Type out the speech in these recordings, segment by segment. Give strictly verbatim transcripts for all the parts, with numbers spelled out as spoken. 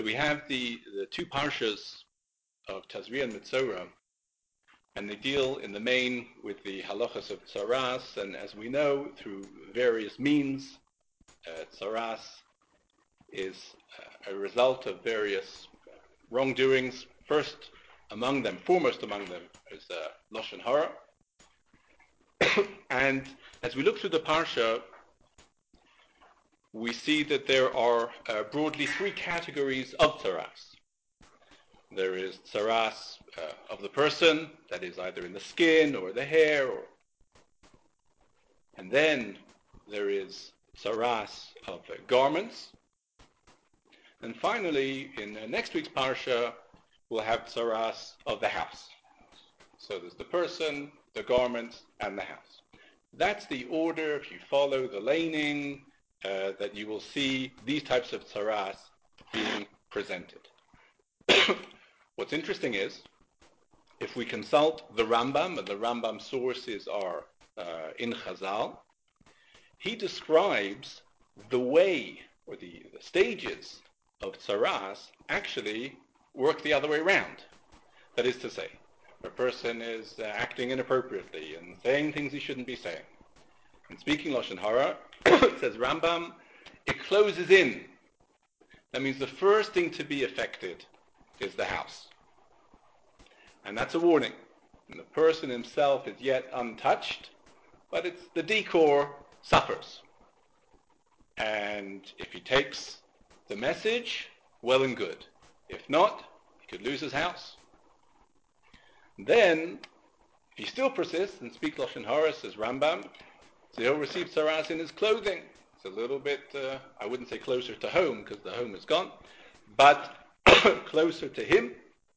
We have the, the two parshas of Tazria and Mitzorah, and they deal in the main with the halachas of tzaras, and as we know, through various means, uh, tzaras is uh, a result of various wrongdoings. First among them, foremost among them, is uh, Lashon Hara. And as we look through the parsha, we see that there are uh, broadly three categories of tzaras. There is tzaras uh, of the person, that is either in the skin or the hair, or, and then there is tzaras of uh, garments, and finally, in uh, next week's parsha, we'll have tzaras of the house. So there's the person, the garments, and the house. That's the order, if you follow the laning, uh, that you will see these types of tzaras being presented. What's interesting is, if we consult the Rambam, and the Rambam sources are uh, in Chazal, he describes the way, or the, the stages of tzaras actually work the other way around. That is to say, a person is uh, acting inappropriately and saying things he shouldn't be saying. And speaking Lashon Hara, says Rambam, it closes in. That means the first thing to be affected is the house. And that's a warning. And the person himself is yet untouched, but it's the decor suffers. And if he takes the message, well and good. If not, he could lose his house. Then, if he still persists and speaks Lashon Hara, says Rambam, so he'll receive tzaras in his clothing. It's a little bit, uh, I wouldn't say closer to home, because the home is gone, but closer to him.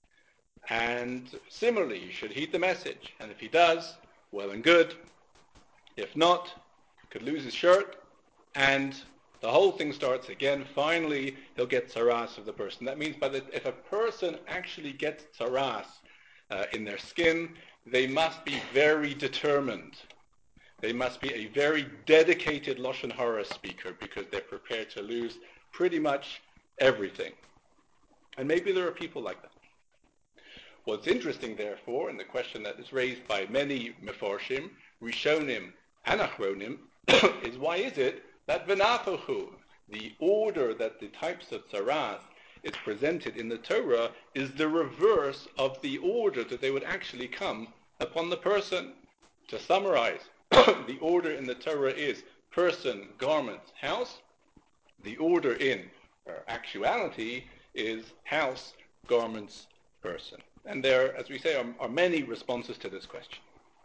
And similarly, you should heed the message. And if he does, well and good. If not, he could lose his shirt, and the whole thing starts again. Finally, he'll get tzaras of the person. That means by the, if a person actually gets tzaras uh, in their skin, they must be very determined. They must be a very dedicated Lashon Hara speaker, because they're prepared to lose pretty much everything. And maybe there are people like that. What's interesting, therefore, and the question that is raised by many Mefarshim, Rishonim, and Achronim, is why is it that V'nafachu, the order that the types of tzaras is presented in the Torah, is the reverse of the order that they would actually come upon the person? To summarize, the order in the Torah is person, garments, house. The order in uh, actuality is house, garments, person. And there, as we say, are, are many responses to this question.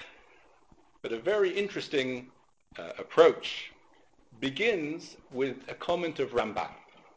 But a very interesting uh, approach begins with a comment of Rambam.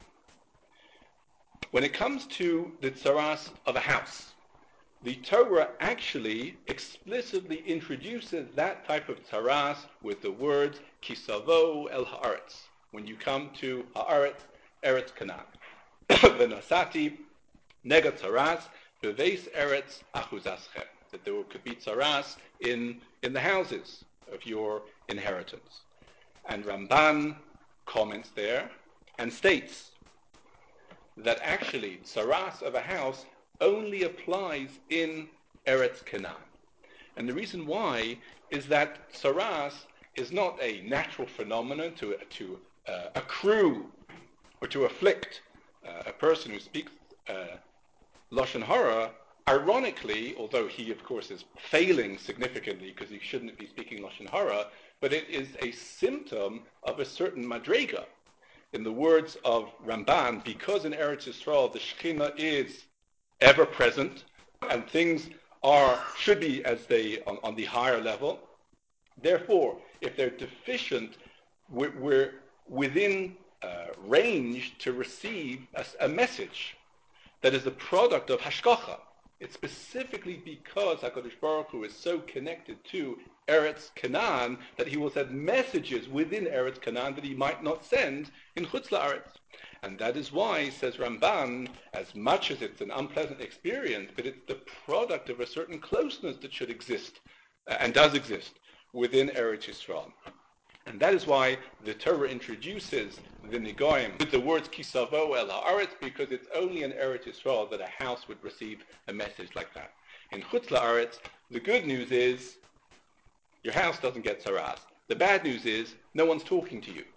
When it comes to the tzaras of a house, the Torah actually explicitly introduces that type of tzaras with the words kisavo el haaretz. When you come to haaretz, eretz Canaan, v'nosati nega tzaras beveis eretz achuzaschem, that there could be tzaras in in the houses of your inheritance. And Ramban comments there and states that actually tzaras of a house only applies in Eretz Canaan. And the reason why is that tzaras is not a natural phenomenon to, to uh, accrue or to afflict uh, a person who speaks uh, Lashon Hara. Ironically, although he of course is failing significantly because he shouldn't be speaking Lashon Hara, but it is a symptom of a certain madrega. In the words of Ramban, because in Eretz Yisrael the Shekhinah is ever present, and things are should be as they on, on the higher level. Therefore, if they're deficient, we're, we're within uh, range to receive a, a message that is the product of hashgacha. It's specifically because HaKadosh Baruch Hu is so connected to Eretz Canaan that he will send messages within Eretz Canaan that he might not send in Chutz La'aretz. And that is why, says Ramban, as much as it's an unpleasant experience, but it's the product of a certain closeness that should exist, uh, and does exist, within Eretz Yisrael. And that is why the Torah introduces the Nigoim with the words Kisavo el haaretz, because it's only in Eretz Yisrael that a house would receive a message like that. In Chutz la'aretz, the good news is your house doesn't get tzaras. The bad news is no one's talking to you.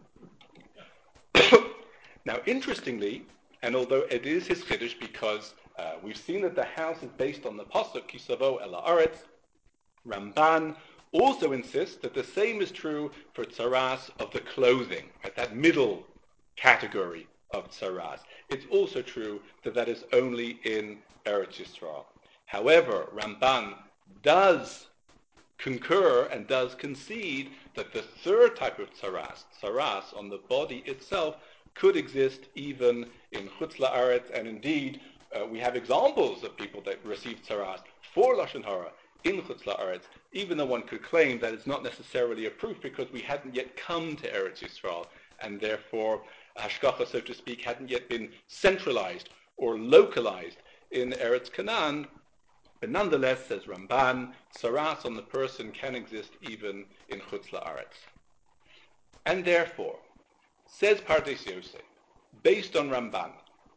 Now, interestingly, and although it is his chiddush, because uh, we've seen that the house is based on the pasuk Kisavo el haaretz, Ramban also insists that the same is true for tzaras of the clothing, at that middle category of tzaras. It's also true that that is only in Eretz Yisrael. However, Ramban does concur and does concede that the third type of tzaras, tzaras on the body itself, could exist even in Chutz la'aretz, and indeed uh, we have examples of people that received tzaras for Lashon Hara in Chutz la'aretz, even though one could claim that it's not necessarily a proof because we hadn't yet come to Eretz Yisrael, and therefore Hashgacha, so to speak, hadn't yet been centralized or localized in Eretz Canaan. But nonetheless, says Ramban, tzaras on the person can exist even in Chutz la'aretz. And therefore, says Pardes Yosef, based on Ramban,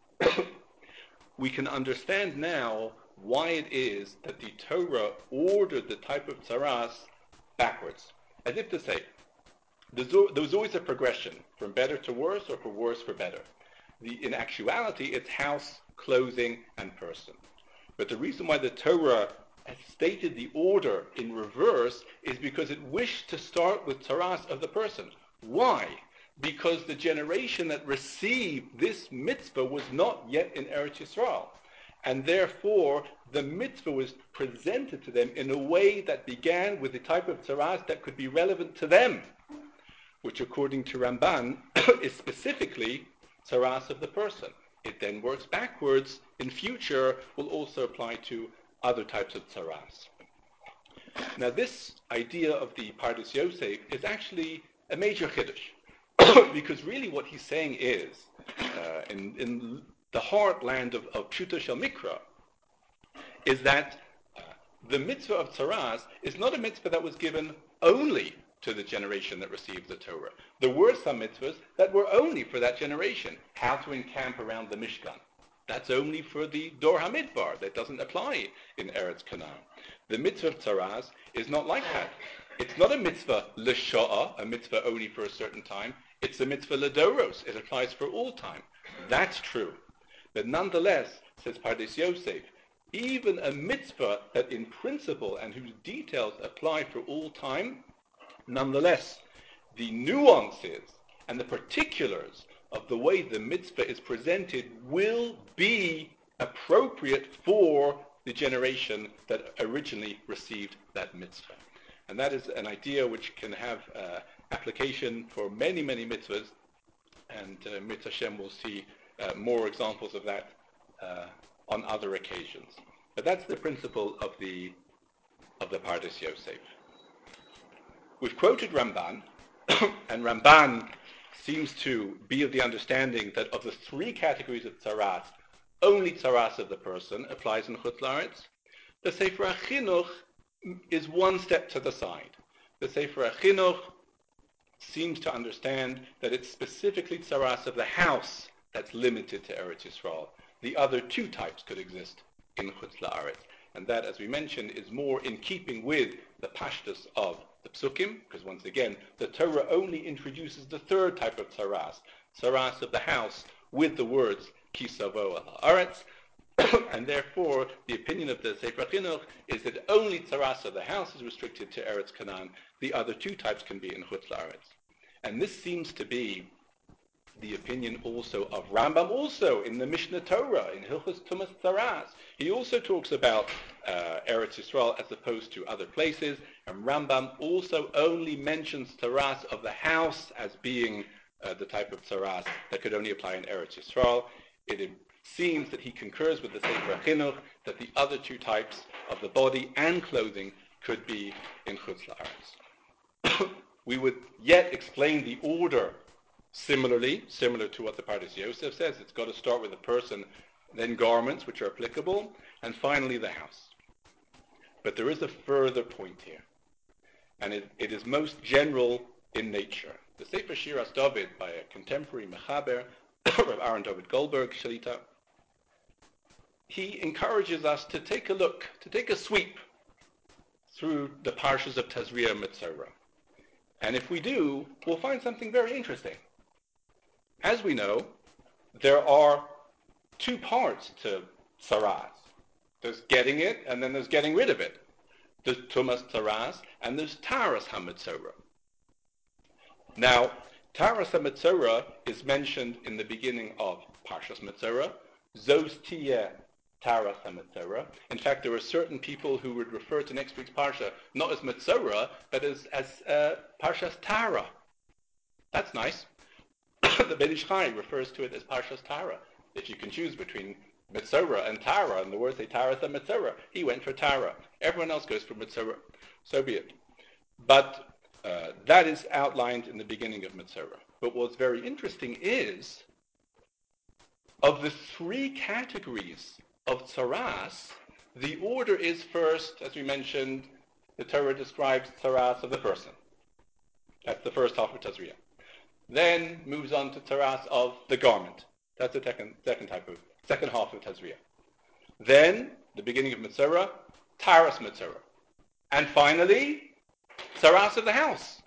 we can understand now why it is that the Torah ordered the type of tzaras backwards. As if to say, there was always a progression from better to worse or from worse for better. The, in actuality, it's house, clothing, and person. But the reason why the Torah has stated the order in reverse is because it wished to start with tzaras of the person. Why? Because the generation that received this mitzvah was not yet in Eretz Yisrael. And therefore, the mitzvah was presented to them in a way that began with the type of tzaras that could be relevant to them, which according to Ramban is specifically tzaras of the person. It then works backwards. In future, will also apply to other types of tzaras. Now, this idea of the Pardes Yosef is actually a major chiddush, because really what he's saying is, uh, in, in the heartland of, of Pshuto Shel Mikra, is that uh, the mitzvah of tzaras is not a mitzvah that was given only to the generation that received the Torah. There were some mitzvahs that were only for that generation. How to encamp around the Mishkan. That's only for the Dor HaMidbar. That doesn't apply in Eretz Canaan. The mitzvah of tzaras is not like that. It's not a mitzvah l'sha'ah, a mitzvah only for a certain time. It's a mitzvah l'doros. It applies for all time. That's true. But nonetheless, says Pardes Yosef, even a mitzvah that in principle and whose details apply for all time, nonetheless, the nuances and the particulars of the way the mitzvah is presented will be appropriate for the generation that originally received that mitzvah. And that is an idea which can have uh, application for many, many mitzvahs, and uh, Mitzvah Hashem will see uh, more examples of that uh, on other occasions. But that's the principle of the of the Pardes Yosef. We've quoted Ramban, and Ramban seems to be of the understanding that of the three categories of tzaras, only tzaras of the person applies in Chutz la'aretz. The Sefer HaChinuch is one step to the side. The Sefer HaChinuch seems to understand that it's specifically tzaras of the house that's limited to Eretz Yisrael. The other two types could exist in Chutz la'aretz. And that, as we mentioned, is more in keeping with the pashtus of the psukim, because once again, the Torah only introduces the third type of tzaras, tzaras of the house, with the words kisavo el haaretz, and therefore the opinion of the Sefer Chinuch is that only tzaras of the house is restricted to Eretz Canaan. The other two types can be in Chutz la'aretz. And this seems to be the opinion also of Rambam, also in the Mishnah Torah, in Hilchos Tumas Tzaras. He also talks about uh, Eretz Yisrael as opposed to other places, and Rambam also only mentions tzaras of the house as being uh, the type of tzaras that could only apply in Eretz Yisrael. It seems that he concurs with the Sefer Chinuch that the other two types of the body and clothing could be in Chutz la'aretz. We would yet explain the order similarly, similar to what the Pardes Yosef says. It's got to start with the person, then garments, which are applicable, and finally the house. But there is a further point here, and it, it is most general in nature. The Sefer Shiras David by a contemporary Mechaber, Rav Aaron David Goldberg, Shalita, he encourages us to take a look, to take a sweep through the parshas of Tazria and Metzora. And if we do, we'll find something very interesting. As we know, there are two parts to tzaras. There's getting it, and then there's getting rid of it. There's tumas tzaras, and there's taras ha-metzora. Now, taras ha-metzora is mentioned in the beginning of Parshas Metzora. Zos tiyeh taras ha-metzora. In fact, there are certain people who would refer to next week's parsha not as Metzora, but as, as uh, Parshas Tara. That's nice. The Ben Ish Chai refers to it as Parshas Tara. If you can choose between Metzora and Tara, and the words say Taras and Metzora, he went for Tara. Everyone else goes for Metzora. So be it. But uh, that is outlined in the beginning of Metzora. But what's very interesting is, of the three categories of tzaras, the order is first, as we mentioned, the Torah describes tzaras of the person. That's the first half of Tazria. Then moves on to tzaras of the garment. That's the second, second type of, second half of Tazria. Then, the beginning of Metzora, Taras Metzora. And finally, tzaras of the house.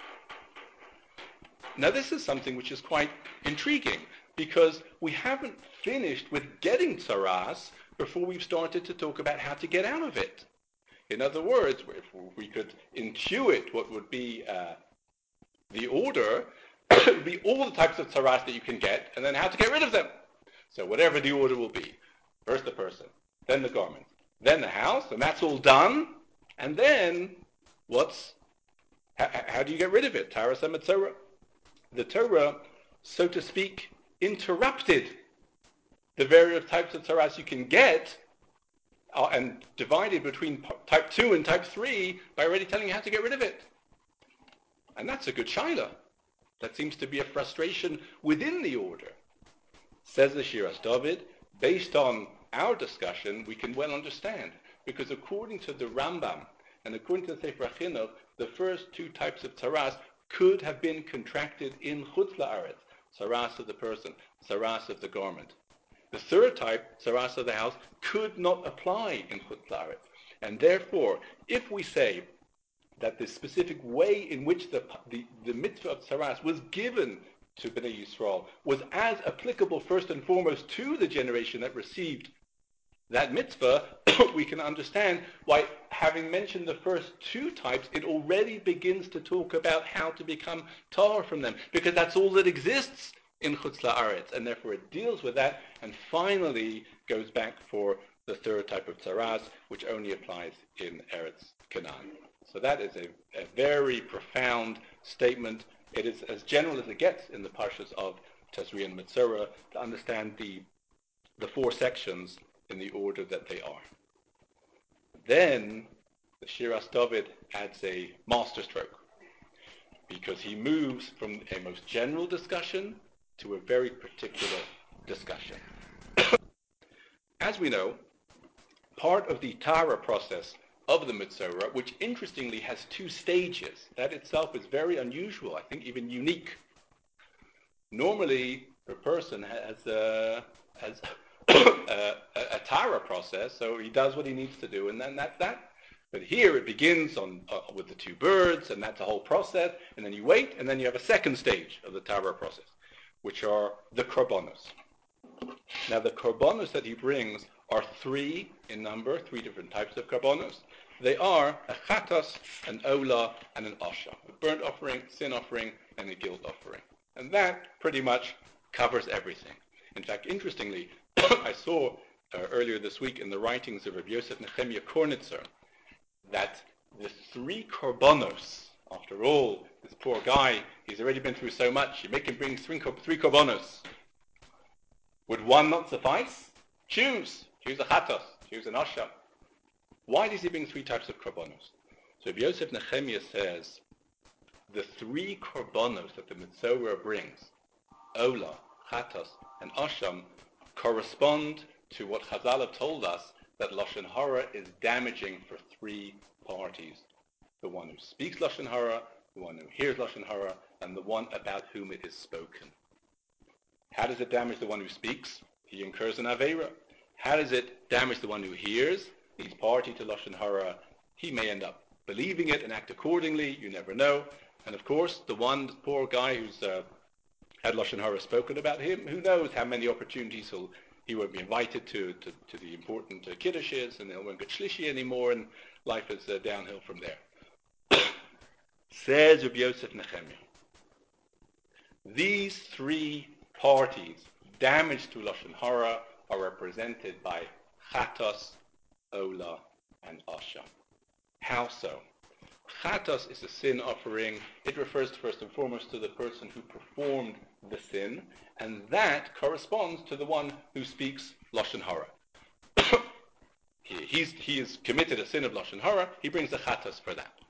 Now this is something which is quite intriguing, because we haven't finished with getting tzaras before we've started to talk about how to get out of it. In other words, if we could intuit what would be uh, the order, it would be all the types of tzaras that you can get, and then how to get rid of them. So whatever the order will be, first the person, then the garment, then the house, and that's all done. And then, what's, how, how do you get rid of it? Taras ha-metzora. The Torah, so to speak, interrupted the various types of tzaras you can get, uh, and divided between type two and type three by already telling you how to get rid of it. And that's a good shaila. That seems to be a frustration within the order. Says the Shiras David, based on our discussion, we can well understand. Because according to the Rambam, and according to the Sefer HaChinuch, the first two types of tzaras could have been contracted in Chutz La'aretz, tzaras of the person, tzaras of the garment. The third type, tzaras of the house, could not apply in Chutz La'aretz. And therefore, if we say that the specific way in which the, the, the mitzvah of tzaras was given to Bnei Yisrael was as applicable first and foremost to the generation that received that mitzvah, we can understand why, having mentioned the first two types, it already begins to talk about how to become tahor from them, because that's all that exists in Chutz La'aretz, and therefore it deals with that, and finally goes back for the third type of tzaras, which only applies in Eretz Canaan. So that is a, a very profound statement. It is as general as it gets in the parshas of Tazria and Metzora to understand the, the four sections in the order that they are. Then the Shiras David adds a masterstroke, because he moves from a most general discussion to a very particular discussion. As we know, part of the Tara process of the Metzora, which interestingly has two stages, that itself is very unusual, I think even unique. Normally, a person has a, has a, a, a Tara process, so he does what he needs to do, and then that's that. But here it begins on uh, with the two birds, and that's a whole process, and then you wait, and then you have a second stage of the Tara process, which are the korbanos. Now the korbanos that he brings are three in number, three different types of korbanos. They are a chatas, an olah, and an asha. A burnt offering, sin offering, and a guilt offering. And that pretty much covers everything. In fact, interestingly, I saw uh, earlier this week in the writings of Rabbi Yosef Nechemia Kornitzer that the three korbanos, after all, this poor guy, he's already been through so much, you make him bring three, three korbanos. Would one not suffice? Choose. Choose a chatas. Choose an asha. Why does he bring three types of korbanos? So Rabbi Yosef Nechemia says the three korbanos that the Metzora brings, olah, chatas, and asham, correspond to what Chazal have told us, that Lashon Hara is damaging for three parties. The one who speaks Lashon Hara, the one who hears Lashon Hara, and the one about whom it is spoken. How does it damage the one who speaks? He incurs an Aveira. How does it damage the one who hears? He's party to Lashon Hara. He may end up believing it and act accordingly. You never know. And of course, the one the poor guy who's uh, had Lashon Hara spoken about him, who knows how many opportunities he'll, he won't be invited to, to, to the important uh, kiddushes, and he won't get shlishi anymore, and life is uh, downhill from there. Says Rabbi Yosef Nechemia, these three parties damaged to Lashon Hara are represented by Chatos, Ola, and Asham. How so? Chatos is a sin offering. It refers first and foremost to the person who performed the sin, and that corresponds to the one who speaks Lashon Hara. he, he's, he has committed a sin of Lashon Hara. He brings a Chatos for that.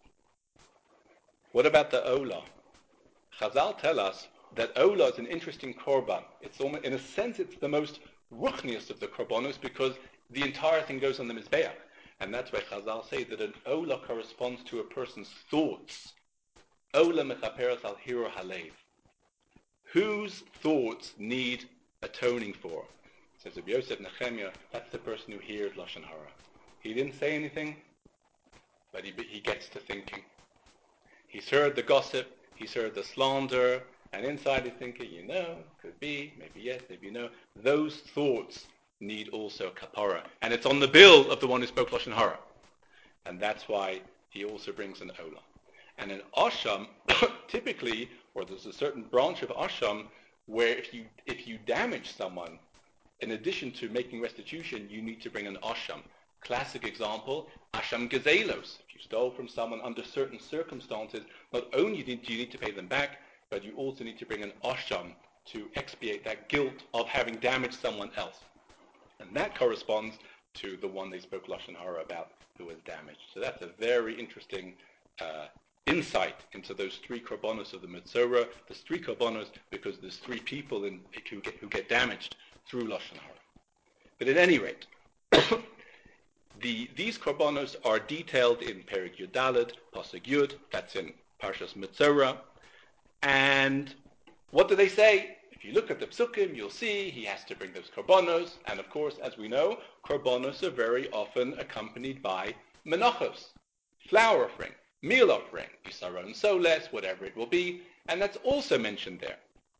What about the Ola? Chazal tell us that Ola is an interesting korban. It's almost, in a sense, it's the most ruchnius of the korbanos because the entire thing goes on the Mizbeach. And that's why Chazal say that an Ola corresponds to a person's thoughts. Ola mechaperes al hiro halev. Whose thoughts need atoning for? Says Rabbi Yosef Nechemia, that's the person who hears Lashon Hara. He didn't say anything, but he, he gets to thinking. He's heard the gossip, he's heard the slander, and inside he's thinking, you know, could be, maybe yes, maybe no. Those thoughts need also kapara. And it's on the bill of the one who spoke Lashon Hara. And that's why he also brings an Ola. And an Asham, typically, or there's a certain branch of Asham, where if you if you damage someone, in addition to making restitution, you need to bring an Asham. Classic example, Asham Gezelos. If you stole from someone under certain circumstances, not only do you need to pay them back, but you also need to bring an Asham to expiate that guilt of having damaged someone else. And that corresponds to the one they spoke Lashon Hara about who was damaged. So that's a very interesting uh, insight into those three korbanos of the Metzora. There's three korbanos because there's three people in, who, get, who get damaged through Lashon Hara. But at any rate, the, these korbanos are detailed in Perek Yudalad, Pasuk Yud, that's in Parshas Metzora. And what do they say? If you look at the psukim, you'll see he has to bring those korbanos. And of course, as we know, korbanos are very often accompanied by menachos, flour offering, meal offering, bisaron soles, whatever it will be. And that's also mentioned there.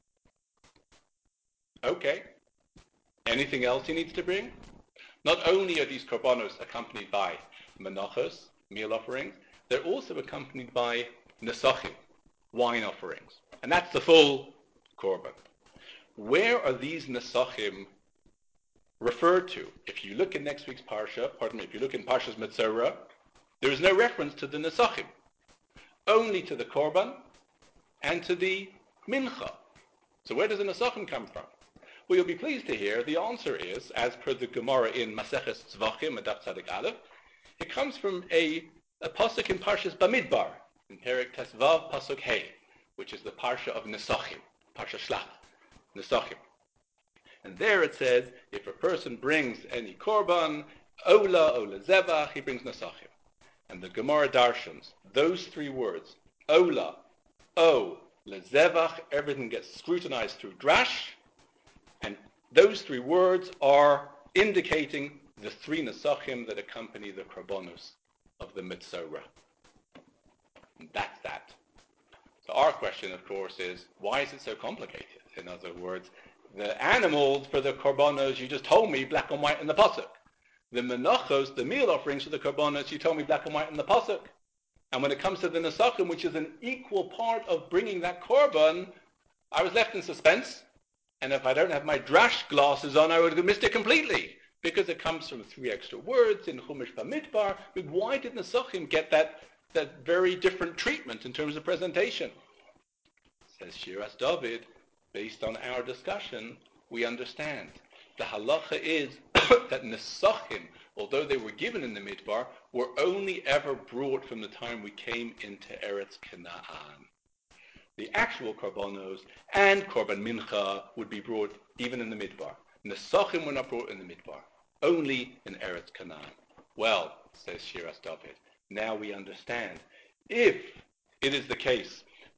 Okay. Anything else he needs to bring? Not only are these korbanos accompanied by menachos, meal offerings, they're also accompanied by nesachim, wine offerings. And that's the full korban. Where are these nesachim referred to? If you look in next week's parsha, pardon me, if you look in Parshas Metzora, there is no reference to the nesachim, only to the korban and to the mincha. So where does the nesachim come from? Well, you'll be pleased to hear the answer is, as per the Gemara in Maseches Tzvachim, Adaf Tzadik Aleph, it comes from a, a pasuk in Parshas Bamidbar, in Perek Tesvav Pasuk Hey, which is the parsha of Nesachim, Parsha Shlach, Nesachim. And there it says, if a person brings any korban, Ola, Ola Zevach, he brings Nesachim. And the Gemara darshans, those three words, Ola, O, Lezevach, everything gets scrutinized through drash, and those three words are indicating the three nesachim that accompany the korbanos of the Metzora. And that's that. So our question, of course, is why is it so complicated? In other words, the animals for the korbanos, you just told me black and white in the pasuk. The menachos, the meal offerings for the korbanos, you told me black and white in the pasuk. And when it comes to the nesachim, which is an equal part of bringing that korban, I was left in suspense. And if I don't have my drash glasses on, I would have missed it completely. Because it comes from three extra words in Chumash Bamidbar. But why did Nesachim get that, that very different treatment in terms of presentation? Says Shiras David, based on our discussion, we understand. The halacha is that Nesachim, although they were given in the Midbar, were only ever brought from the time we came into Eretz Canaan. The actual korbanos and korban mincha would be brought even in the midbar. Nesachim were not brought in the midbar, only in Eretz Canaan. Well, says Shiras David, now we understand. If it is the case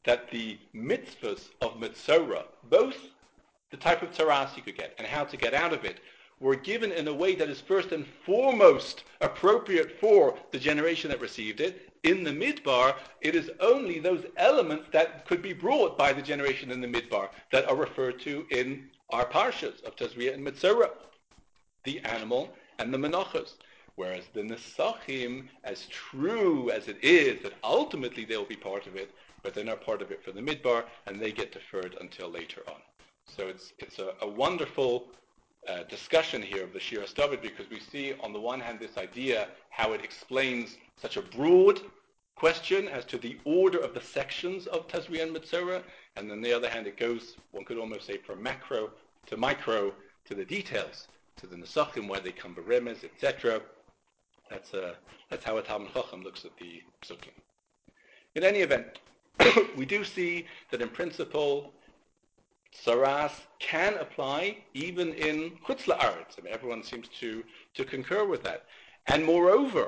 that the mitzvahs of Mitzorah, both the type of taras you could get and how to get out of it, were given in a way that is first and foremost appropriate for the generation that received it. In the Midbar, it is only those elements that could be brought by the generation in the Midbar that are referred to in our parshas of Tazria and Mitzorah, the animal and the menachos. Whereas the Nesachim, as true as it is that ultimately they'll be part of it, but they're not part of it for the Midbar, and they get deferred until later on. So it's it's a, a wonderful uh, discussion here of the Shir HaStavid, because we see on the one hand this idea how it explains such a broad question as to the order of the sections of Tazria and Mitzorah, and on the other hand it goes, one could almost say, from macro to micro to the details, to the Nesachim, where they come beremes, et cetera. That's uh, that's how a Talmud Chacham looks at the Psukim. In any event, we do see that in principle Saras can apply even in Chutz La'aretz. I mean, everyone seems to, to concur with that. And moreover,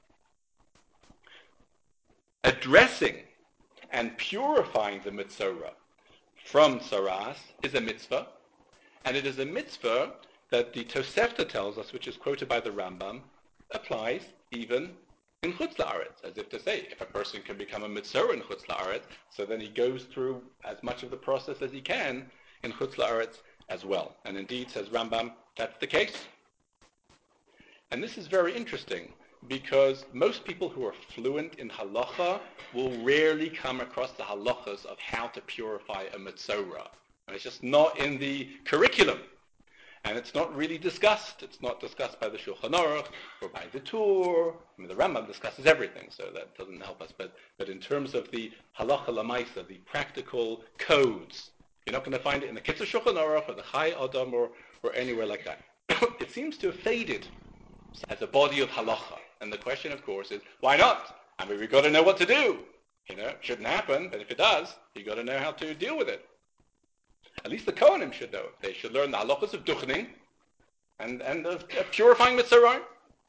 addressing and purifying the Mitzorah from Saras is a mitzvah, and it is a mitzvah that the Tosefta tells us, which is quoted by the Rambam, applies even in Chutz La'aretz, as if to say, if a person can become a Mitzorah in Chutz La'aretz, so then he goes through as much of the process as he can in Chutz La'aretz as well. And indeed, says Rambam, that's the case. And this is very interesting, because most people who are fluent in halacha will rarely come across the halachas of how to purify a Mitzorah. And it's just not in the curriculum. And it's not really discussed. It's not discussed by the Shulchan Aruch or by the Tur. I mean, the Rambam discusses everything, so that doesn't help us. But but in terms of the halacha lamaisa, the practical codes, you're not going to find it in the Kitzur Shulchan Aruch or the Chai Adam or, or anywhere like that. It seems to have faded as a body of halacha. And the question, of course, is why not? I mean, we've got to know what to do. You know, it shouldn't happen, but if it does, you've got to know how to deal with it. At least the Kohanim should know. They should learn the halachas of duchening and, and of, of purifying mitzorah.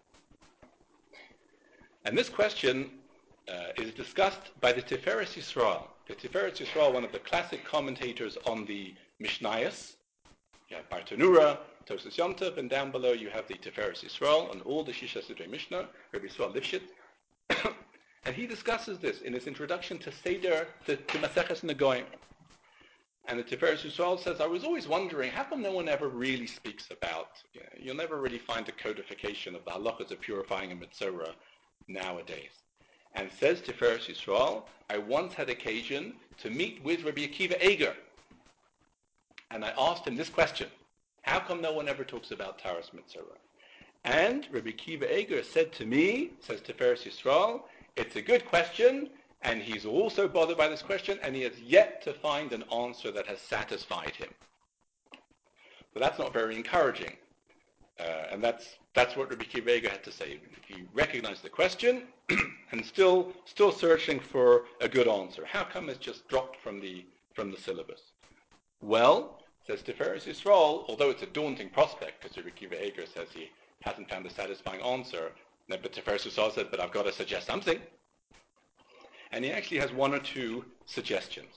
And this question uh, is discussed by the Tiferes Yisrael. The Tiferes Yisrael, one of the classic commentators on the Mishnayos. You have Bartanura, Tosas Yom Tov, and down below you have the Tiferes Yisrael on all the Shisha Sidrei Mishnah, Rabbi Yisrael Lifshitz. And he discusses this in his introduction to Seder, to, to Maseches Negoim. And the Tiferes Yisrael says, I was always wondering, how come no one ever really speaks about, you know, you'll never really find a codification of the halachas of purifying a Mitzorah nowadays. And says Tiferes Yisrael, I once had occasion to meet with Rabbi Akiva Eger. And I asked him this question, how come no one ever talks about Taras Mitzorah? And Rabbi Akiva Eger said to me, says Tiferes Yisrael, it's a good question, and he's also bothered by this question, and he has yet to find an answer that has satisfied him. But that's not very encouraging. Uh, and that's that's what Rabbi Akiva Eger had to say. He recognized the question and still still searching for a good answer. How come it's just dropped from the from the syllabus? Well, says Tiferes Yisrael, although it's a daunting prospect, because Rabbi Akiva Eger says he hasn't found a satisfying answer, but Tiferes Yisrael said, but I've got to suggest something. And he actually has one or two suggestions.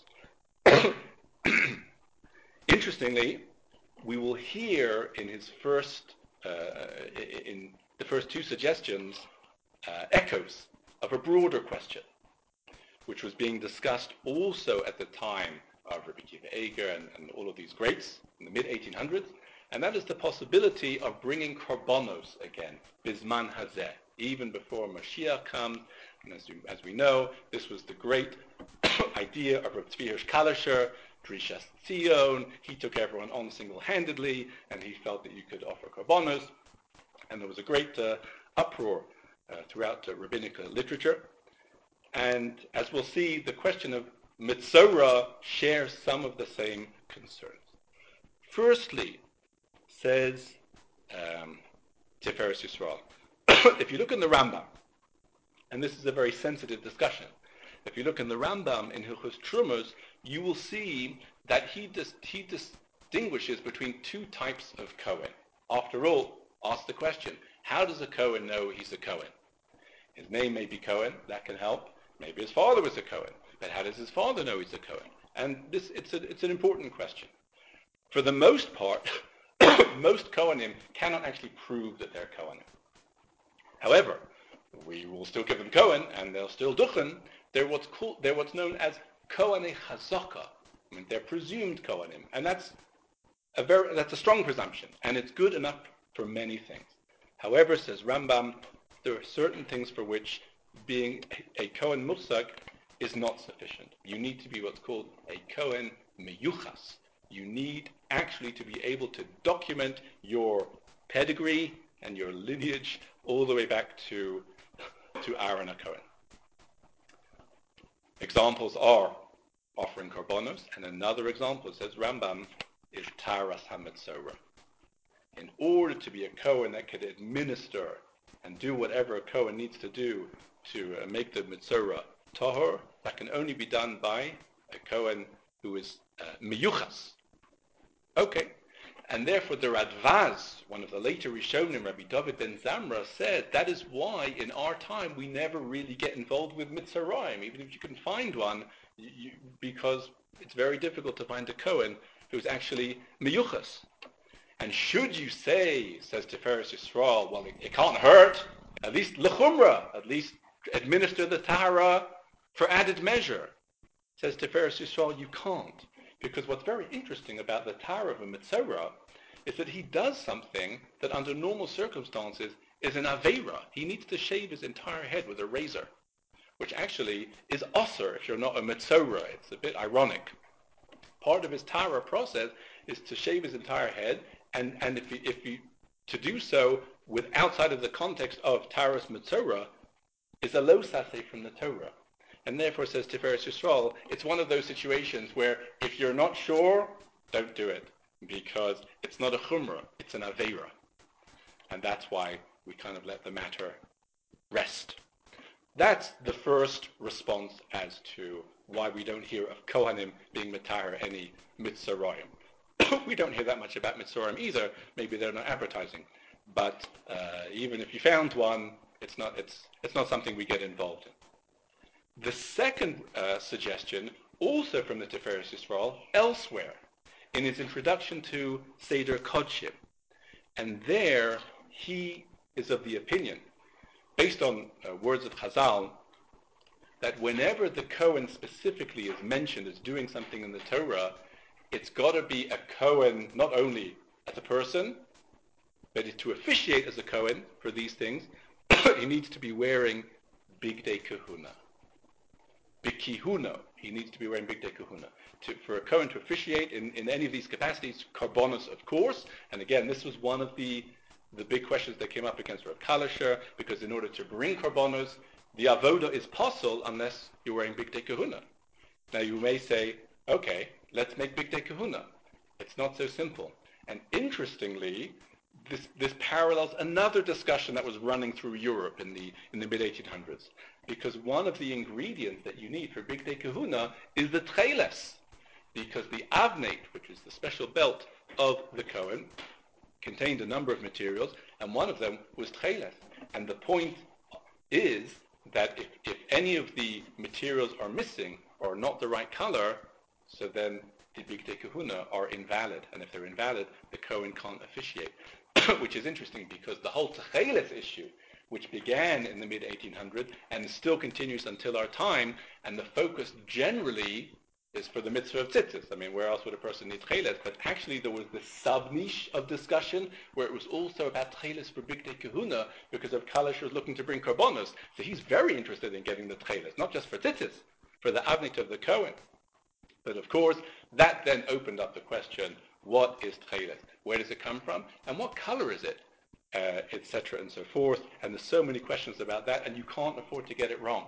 Interestingly, we will hear in his first, uh, in the first two suggestions, uh, echoes of a broader question, which was being discussed also at the time of Rabbi Akiva Eger and, and all of these greats in the mid eighteen hundreds, and that is the possibility of bringing korbanos again, bisman hazeh, even before Mashiach comes. And as, you, as we know, this was the great idea of Rav Tzvi Hirsch Kalischer, Drishas Tzion. He took everyone on single-handedly, and he felt that you could offer korbanos. And there was a great uh, uproar uh, throughout uh, rabbinic uh, literature. And as we'll see, the question of Mitzorah shares some of the same concerns. Firstly, says um, Tiferes Yisrael, if you look in the Rambam, and this is a very sensitive discussion, if you look in the Rambam in Hilchos Trumos, you will see that he dis- he distinguishes between two types of Kohen. After all, ask the question, how does a Kohen know he's a Kohen? His name may be Kohen, that can help. Maybe his father was a Kohen. But how does his father know he's a Kohen? And this, it's, a, it's an important question. For the most part, most Kohanim cannot actually prove that they're Kohanim. However, we will still give them Kohen, and they'll still Duchen. They're what's called, they're what's known as Kohanei Chazaka. I mean, they're presumed Kohanim, and that's a very, that's a strong presumption, and it's good enough for many things. However, says Rambam, there are certain things for which being a, a Kohen Muhsag is not sufficient. You need to be what's called a Kohen Meyuchas. You need actually to be able to document your pedigree and your lineage all the way back to, to Aaron HaKohen. Examples are offering korbanos, and another example, says Rambam, is Taras HaMetzora. In order to be a Kohen that could administer and do whatever a Kohen needs to do to uh, make the Metzora tahor, that can only be done by a Kohen who is uh, meyuchas. Okay, and therefore the Radvaz, one of the later Rishonim, Rabbi David ben Zamra, said that is why in our time we never really get involved with Mitzrayim, even if you can find one, you, because it's very difficult to find a Kohen who's actually meyuchas. And should you say, says Tiferes Yisrael, well, it, it can't hurt, at least lechumra, at least administer the tahara for added measure. Says Tiferes Yisrael, you can't. Because what's very interesting about the tahara of a Metzora is that he does something that under normal circumstances is an aveira. He needs to shave his entire head with a razor, which actually is osir if you're not a Metzora. It's a bit ironic. Part of his tahara process is to shave his entire head, and, and if he, if he, to do so with outside of the context of Taras Metzora is a lo saseh from the Torah. And therefore, says Tiferes Yisrael, it's one of those situations where if you're not sure, don't do it, because it's not a chumrah, it's an aveira. And that's why we kind of let the matter rest. That's the first response as to why we don't hear of Kohanim being Matahar any Mitzrayim. We don't hear that much about Mitzrayim either. Maybe they're not advertising. But uh, even if you found one, it's not, it's, it's not something we get involved in. The second uh, suggestion, also from the Tiferes Yisrael, elsewhere, in his introduction to Seder Kodshim. And there, he is of the opinion, based on uh, words of Chazal, that whenever the Kohen specifically is mentioned as doing something in the Torah, it's got to be a Kohen not only as a person, but to officiate as a Kohen for these things, he needs to be wearing Bigdei Kahuna. Bikihuna, he needs to be wearing Bigdei Kahuna. To, for a Kohen to officiate in, in any of these capacities, Karbonos, of course, and again, this was one of the the big questions that came up against Rav Kalisher, because in order to bring Karbonos, the avoda is possible unless you're wearing Bigdei Kahuna. Now you may say, okay, let's make Bigdei Kahuna. It's not so simple. And interestingly, this this parallels another discussion that was running through Europe in the in the mid eighteen hundreds. Because one of the ingredients that you need for Bigdei Kahuna is the tcheles. Because the avnate, which is the special belt of the Kohen, contained a number of materials, and one of them was tcheles. And the point is that if, if any of the materials are missing or not the right color, so then the Bigdei Kahuna are invalid. And if they're invalid, the Kohen can't officiate. Which is interesting because the whole tcheles issue, which began in the mid eighteen hundreds and still continues until our time, and the focus generally is for the mitzvah of tzitzis. I mean, where else would a person need tcheles? But actually there was this sub-niche of discussion where it was also about tcheles for Bigdei Kahuna, because of Kalish was looking to bring karbonos. So he's very interested in getting the tcheles, not just for tzitzis, for the avnit of the Kohen. But of course, that then opened up the question, what is tcheles? Where does it come from? And what color is it? Uh, et cetera, and so forth. And there's so many questions about that, and you can't afford to get it wrong.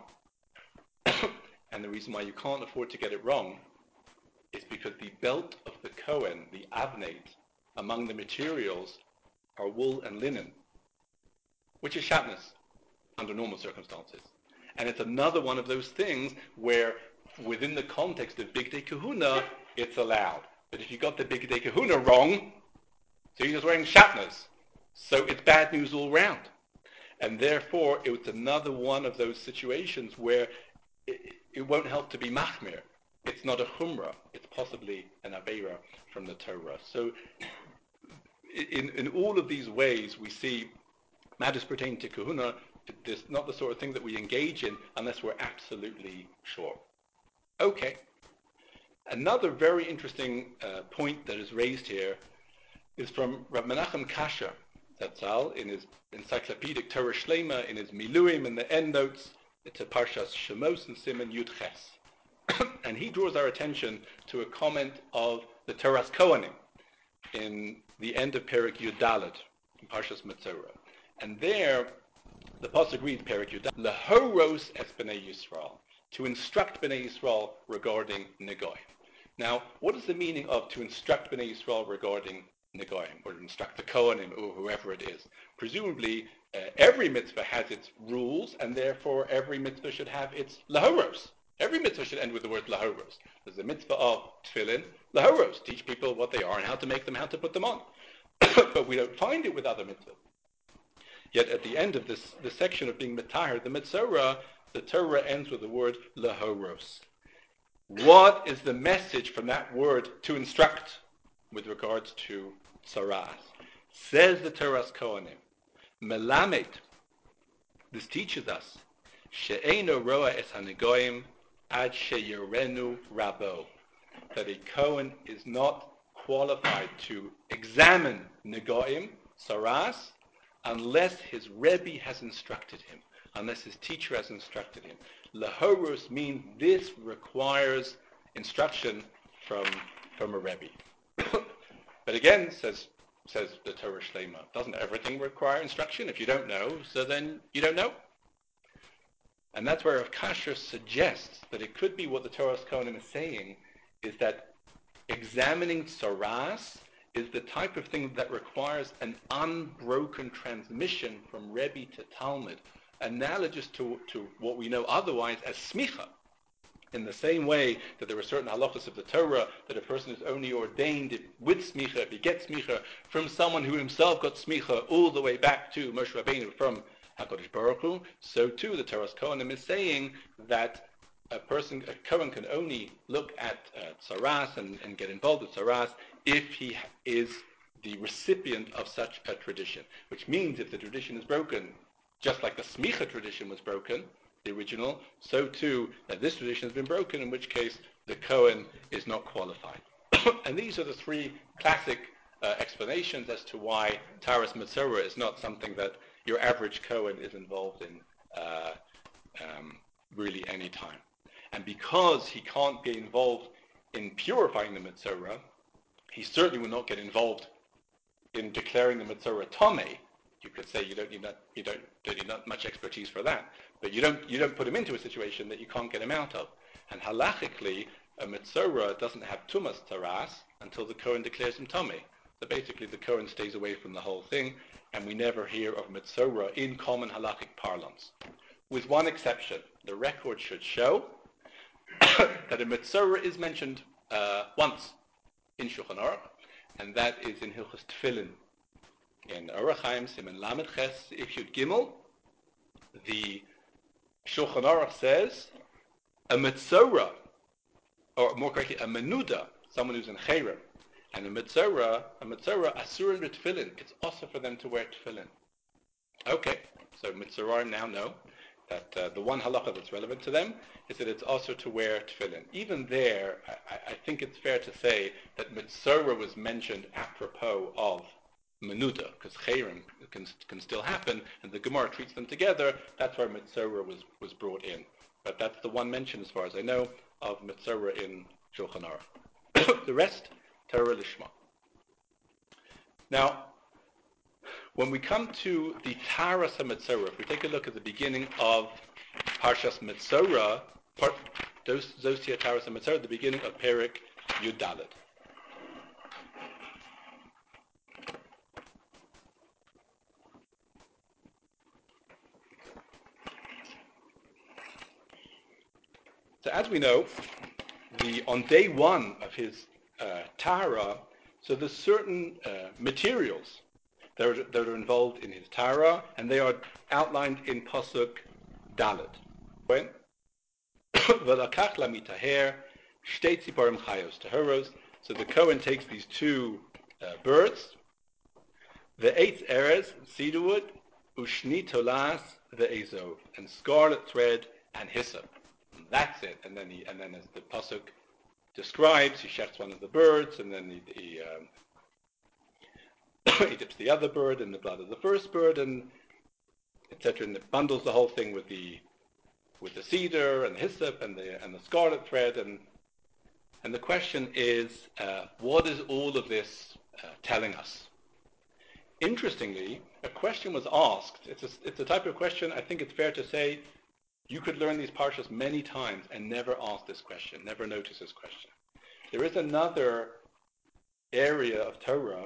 And the reason why you can't afford to get it wrong is because the belt of the Kohen, the avnate, among the materials are wool and linen, which is shatnez under normal circumstances. And it's another one of those things where within the context of Bigdei Kahuna, it's allowed. But if you got the Bigdei Kahuna wrong, so you're just wearing shatnez. So it's bad news all round. And therefore, it was another one of those situations where it, it won't help to be machmir. It's not a chumrah. It's possibly an aveira from the Torah. So in, in all of these ways, we see matters pertaining to kahuna, it's not the sort of thing that we engage in unless we're absolutely sure. Okay. Another very interesting uh, point that is raised here is from Rav Menachem Kasher Zatzal in his encyclopedic Torah Shlema, in his Miluim, in the end notes to Parshas Shemos and Siman Yud Ches. And he draws our attention to a comment of the Toras Kohanim in the end of Perek Yud Dalet, in Parshas Metzora. And there, the pasuk reads Perek Yud Dalet, Lehoros es Bnei Yisrael, to instruct Bnei Yisrael regarding Negoim. Now, what is the meaning of to instruct Bnei Yisrael regarding Negoim, or to instruct the Kohanim, or whoever it is? Presumably, uh, every mitzvah has its rules, and therefore every mitzvah should have its lahoros. Every mitzvah should end with the word lahoros. There's a mitzvah of tefillin, lahoros, teach people what they are and how to make them, how to put them on. But we don't find it with other mitzvahs. Yet at the end of this, this section of being mitahar, the Metzora, the Torah ends with the word lahoros. What is the message from that word to instruct with regards to tzaras? Says the Toras Kohanim, Melamed, this teaches us, she'eino roa es hanegoim ad sheyerenu rabo, that a Kohen is not qualified to examine negoim, tzaras, unless his Rebbe has instructed him, unless his teacher has instructed him. Lahoros means this requires instruction from from a Rebbe. But again, says says the Torah Shlema, doesn't everything require instruction? If you don't know, so then you don't know. And that's where Rav Kasher suggests that it could be what the Torah Kohanim is saying is that examining tzaras is the type of thing that requires an unbroken transmission from Rebbe to Talmud, analogous to, to what we know otherwise as smicha. In the same way that there are certain halachas of the Torah that a person is only ordained with smicha, if he gets smicha, from someone who himself got smicha all the way back to Moshe Rabbeinu from HaKadosh Baruch Hu, so too the Torah Kohanim is saying that a person, a Kohen can only look at uh, tzaras and, and get involved with tzaras if he is the recipient of such a tradition, which means if the tradition is broken, just like the smicha tradition was broken, the original, so too that this tradition has been broken, in which case the Kohen is not qualified. And these are the three classic uh, explanations as to why Taras Metzora is not something that your average Kohen is involved in uh, um, really any time. And because he can't get involved in purifying the Metzora, he certainly will not get involved in declaring the Metzora Tomei. You could say you don't need that, you don't, don't need that much expertise for that, but you don't you don't put him into a situation that you can't get him out of. And halachically, a Metzora doesn't have tumas taras until the Kohen declares him Tomei. So basically, the Kohen stays away from the whole thing, and we never hear of Metzora in common halachic parlance, with one exception. The record should show that a Metzora is mentioned uh, once in Shulchan Aruch, and that is in Hilchos Tefillin. In Orach Chaim, Siman Lamed Ches, Yud Gimel, the Shulchan Aruch says a Metzora, or more correctly, a Menuda, someone who's in Cherem, and a Metzora, a Metzora Asur and Tefillin, it's also for them to wear Tefillin. Okay, so Metzoraim now know that uh, the one halacha that's relevant to them is that it's also to wear Tefillin. Even there, I, I think it's fair to say that Metzora was mentioned apropos of Menuda, because Cherem can, can still happen, and the Gemara treats them together. That's where Metzora was, was brought in. But that's the one mention, as far as I know, of Metzora in Shulchan Aruch. The rest, Torah Lishma. Now, when we come to the Taras HaMetzora, if we take a look at the beginning of Parshas Metzora, part, Zosia Taras HaMetzora, the beginning of Perek Yud Dalet. So as we know, the on day one of his uh, Tara, so there's certain uh, materials that are, that are involved in his Tara, and they are outlined in Pasuk Dalet. When? V'lakach lamitaher shtei tziporim chayos tehoros. So the Kohen takes these two uh, birds, the eitz erez, cedarwood, ushni tolas, the ezov, and scarlet thread and hyssop. And that's it. And then he, and then as the pasuk describes, he shechts one of the birds, and then he, he, um, he dips the other bird in the blood of the first bird, and et cetera. And it bundles the whole thing with the with the cedar and the hyssop and the and the scarlet thread. And and the question is, uh, what is all of this uh, telling us? Interestingly, a question was asked. It's a, it's a type of question, I think it's fair to say, you could learn these parshas many times and never ask this question, never notice this question. There is another area of Torah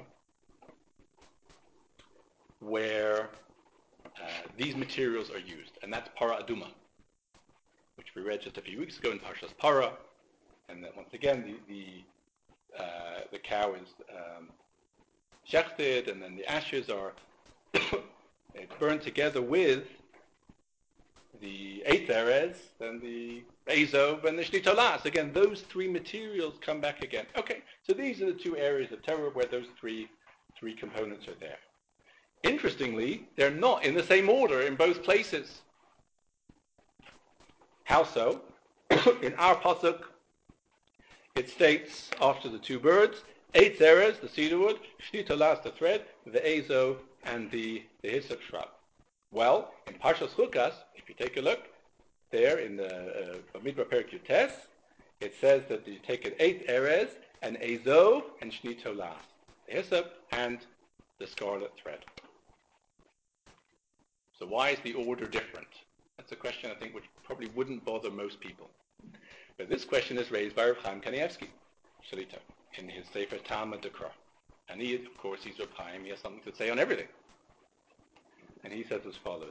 where uh, these materials are used, and that's para aduma, which we read just a few weeks ago in Parshas Para. And then once again, the the, uh, the cow is um, shechted, and then the ashes are it's burned together with the eitz erez, then the ezov, and the shnitolas. Again, those three materials come back again. Okay, so these are the two areas of Torah where those three three components are there. Interestingly, they're not in the same order in both places. How so? In our pasuk, it states after the two birds, eitz erez, the cedarwood, shnitolas, the thread, the ezov, and the, the hyssop shrub. Well, in Parshas Chukas, if you take a look, there in the Bamidbar Perek Yutes, it says that you take an eitz erez, an ezov, and shnitolas, the hyssop, and the scarlet thread. So why is the order different? That's a question I think which probably wouldn't bother most people. But this question is raised by Rav Chaim Kanievsky, Shalita, in his Sefer Talmud Dekra. And he, of course, he's Rav Chaim, he has something to say on everything. And he says as follows.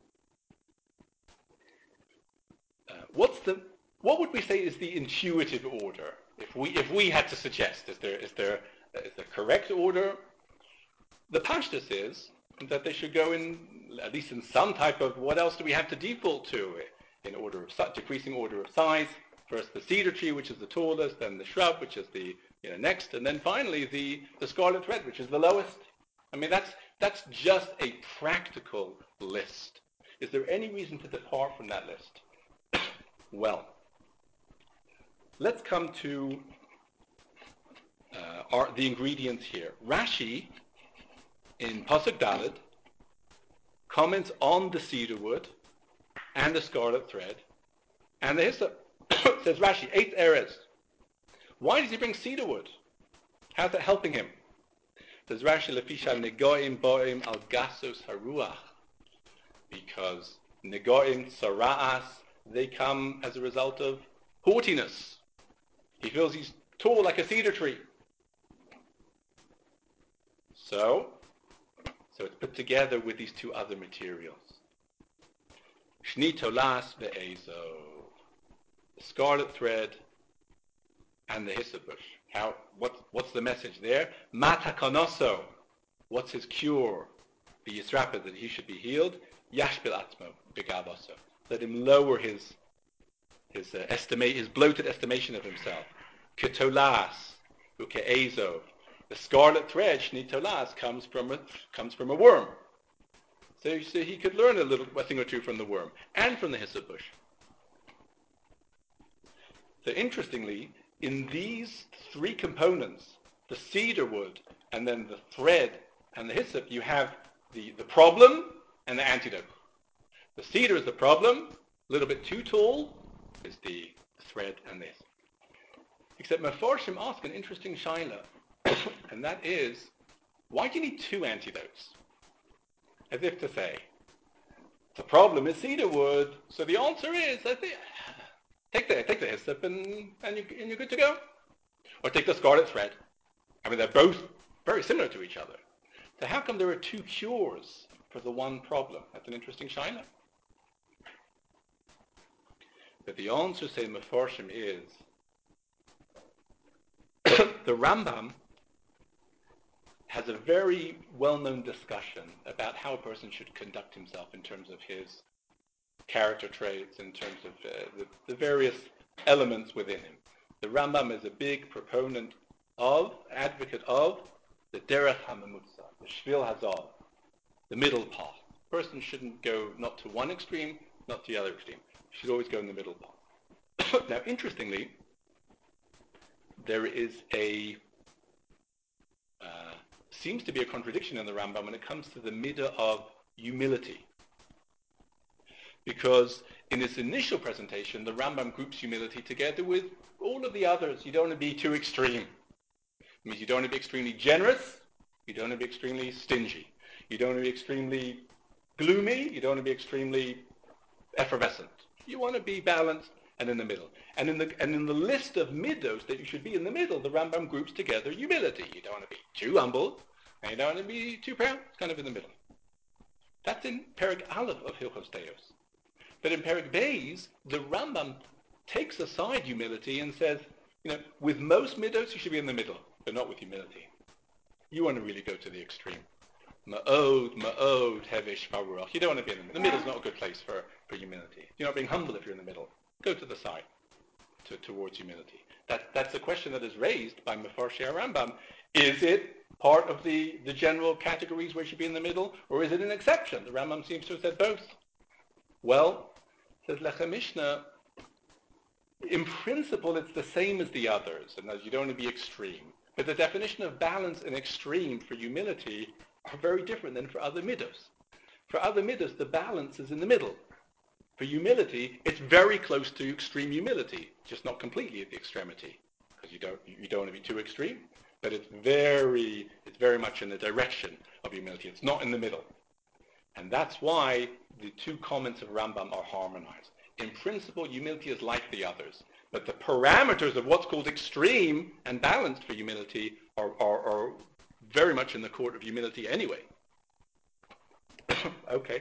Uh, what's the, what would we say is the intuitive order? If we, if we had to suggest, is there, is there, is the correct order? The pashtus is that they should go in, at least in some type of, what else do we have to default to? In order of, decreasing order of size. First the cedar tree, which is the tallest, then the shrub, which is the you know, next, and then finally the, the scarlet thread, which is the lowest. I mean, that's that's just a practical list. Is there any reason to depart from that list? Well, let's come to uh, our, the ingredients here. Rashi, in Pasuk Dalet, comments on the cedar wood and the scarlet thread and the hyssop. Says Rashi, eitz erez. Why does he bring cedar wood? How's that helping him? Says Rashi, lefisha negoim boim al gasos haruach. Because negoim, sara'as, they come as a result of haughtiness. He feels he's tall like a cedar tree. So, so it's put together with these two other materials. Shnitolas ve'ezov. The scarlet thread and the hyssop bush. How? What, what's the message there? Matakonoso. What's his cure? The Yisrapid, that he should be healed. Yashbil atmo begavoso. Let him lower his his uh, estimate, his bloated estimation of himself. Ketolas uke'ezov. The scarlet thread, shnitolas, comes from a comes from a worm. So, so he could learn a little, a thing or two from the worm and from the hyssop bush. So interestingly, in these three components, the cedar wood and then the thread and the hyssop, you have the, the problem and the antidote. The cedar is the problem, a little bit too tall is the thread and this. Except Mefarshim ask an interesting shaila, and that is, why do you need two antidotes? As if to say, the problem is cedar wood, so the answer is, I think, Take the take the hyssop and and, you, and you're good to go. Or take the scarlet thread. I mean, they're both very similar to each other. So how come there are two cures for the one problem? That's an interesting shaila. But the answer, say Mefarshim, is the Rambam has a very well-known discussion about how a person should conduct himself in terms of his character traits, in terms of uh, the, the various elements within him. The Rambam is a big proponent of, advocate of, the derech hamamutza, the shvil hazal, the middle path. A person shouldn't go not to one extreme, not to the other extreme. You should always go in the middle path. Now, interestingly, there is a, uh, seems to be a contradiction in the Rambam when it comes to the midah of humility. Because in its initial presentation, the Rambam groups humility together with all of the others. You don't want to be too extreme. It means you don't want to be extremely generous. You don't want to be extremely stingy. You don't want to be extremely gloomy. You don't want to be extremely effervescent. You want to be balanced and in the middle. And in the and in the list of middos that you should be in the middle, the Rambam groups together humility. You don't want to be too humble, and you don't want to be too proud. It's kind of in the middle. That's in Perek Aleph of Hilchos Teos. But in Perek Beis, the Rambam takes aside humility and says, you know, with most middos you should be in the middle, but not with humility. You want to really go to the extreme. Ma'od, ma'od, hevish, faruach. You don't want to be in the middle. The middle's not a good place for, for humility. You're not being humble if you're in the middle. Go to the side, to, towards humility. That, that's a question that is raised by Mefarshei Rambam. Is it part of the, the general categories where you should be in the middle, or is it an exception? The Rambam seems to have said both. Well, says Lechem Mishnah, in principle it's the same as the others, and as you don't want to be extreme. But the definition of balance and extreme for humility are very different than for other middos. For other middos, the balance is in the middle. For humility, it's very close to extreme humility, just not completely at the extremity, because you don't you don't want to be too extreme. But it's very it's very much in the direction of humility. It's not in the middle, and that's why the two comments of Rambam are harmonized. In principle, humility is like the others, but the parameters of what's called extreme and balanced for humility are, are, are very much in the court of humility anyway. Okay.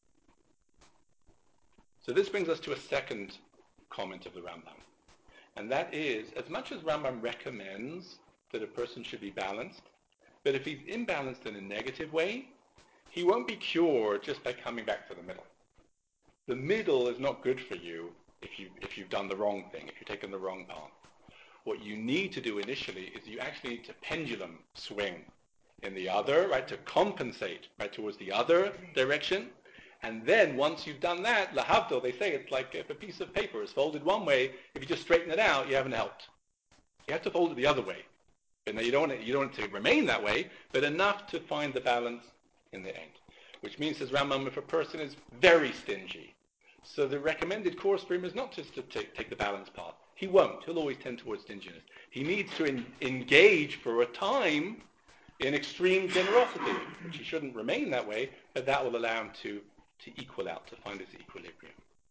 So this brings us to a second comment of the Rambam. And that is, as much as Rambam recommends that a person should be balanced, but if he's imbalanced in a negative way, he won't be cured just by coming back to the middle. The middle is not good for you if, you, if you've done the wrong thing, if you've taken the wrong path. What you need to do initially is you actually need to pendulum swing in the other, right, to compensate, right, towards the other direction. And then once you've done that, lahavdil, they say it's like if a piece of paper is folded one way, if you just straighten it out, you haven't helped. You have to fold it the other way. And you don't want it, you don't want it to remain that way, but enough to find the balance in the end. Which means, says Rambam, if a person is very stingy, so the recommended course for him is not just to take, take the balance path. He won't. He'll always tend towards stinginess. He needs to in, engage for a time in extreme generosity, which he shouldn't remain that way, but that will allow him to, to equal out, to find his equilibrium.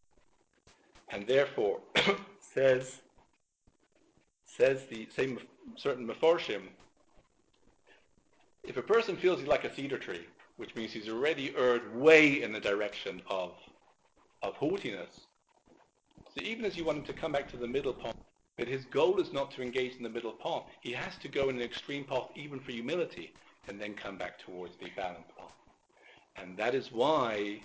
And therefore, says says the same certain Mefarshim, if a person feels he's like a cedar tree, which means he's already erred way in the direction of of haughtiness, so even as you want him to come back to the middle path, but his goal is not to engage in the middle path, he has to go in an extreme path even for humility, and then come back towards the balanced path. And that is why,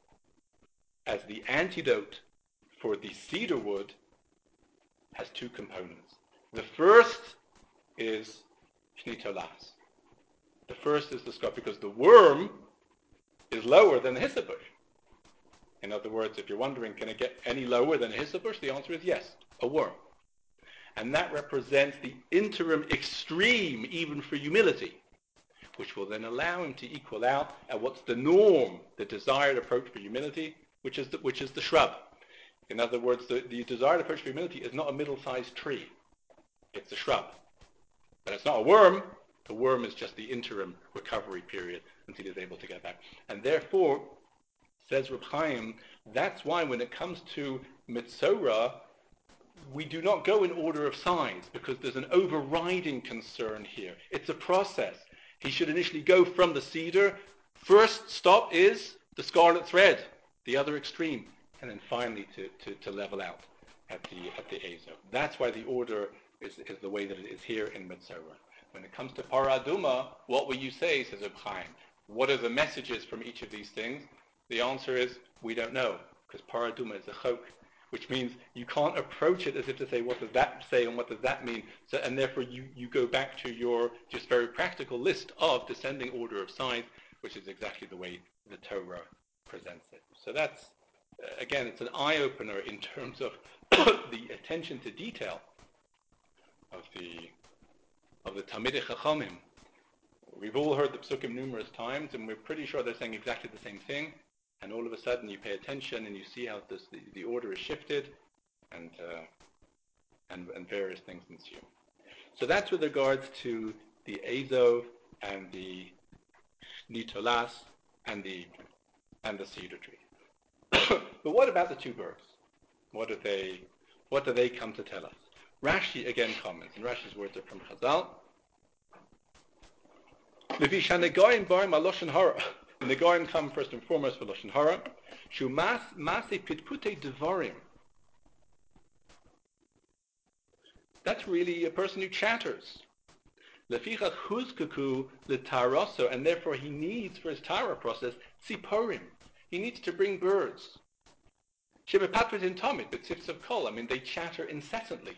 as the antidote for the cedar wood, has two components. The first is shnitolas. The first is the scarf, because the worm is lower than the hyssop bush. In other words, if you're wondering, can it get any lower than a hyssop bush? The answer is yes, a worm. And that represents the interim extreme, even for humility, which will then allow him to equal out at what's the norm, the desired approach for humility, which is the, which is the shrub. In other words, the, the desired approach for humility is not a middle-sized tree. It's a shrub. But it's not a worm. The worm is just the interim recovery period until he's able to get back. And therefore, says Reb Chaim, that's why when it comes to Mitzorah, we do not go in order of size, because there's an overriding concern here. It's a process. He should initially go from the cedar. First stop is the scarlet thread, the other extreme, and then finally to, to, to level out at the at the Azo. That's why the order is, is the way that it is here in Mitzorah. When it comes to Parah Aduma, what will you say, says Reb Chaim? What are the messages from each of these things? The answer is, we don't know. because paraduma is a chok, which means you can't approach it as if to say, what does that say and what does that mean? So, and therefore you, you go back to your just very practical list of descending order of size, which is exactly the way the Torah presents it. So that's, uh, again, it's an eye-opener in terms of the attention to detail of the of the Talmidei Chachamim. We've all heard the Psukim numerous times, and we're pretty sure they're saying exactly the same thing. And all of a sudden, you pay attention and you see how this, the, the order is shifted, and, uh, and and various things ensue. So that's with regards to the Azov and the Nitolas and the and the cedar tree. But what about the two birds? What do they what do they come to tell us? Rashi again comments, and Rashi's words are from Chazal. The Negoim come first and foremost for Lashon Hara. Shu mas masi pitpute devarim. That's really a person who chatters. Lefichach huzkaku letaroso, and therefore he needs for his tara process tziporim. He needs to bring birds. Shebepatrit in tomit, but tzifs of kol. I mean, they chatter incessantly,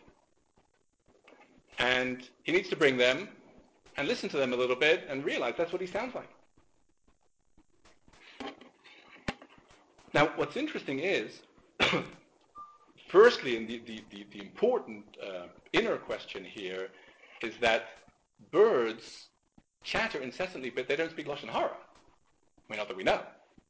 and he needs to bring them and listen to them a little bit and realize that's what he sounds like. Now, what's interesting is, firstly, and the, the, the, the important uh, inner question here is that birds chatter incessantly, but they don't speak Lashon Hara. I mean, not that we know.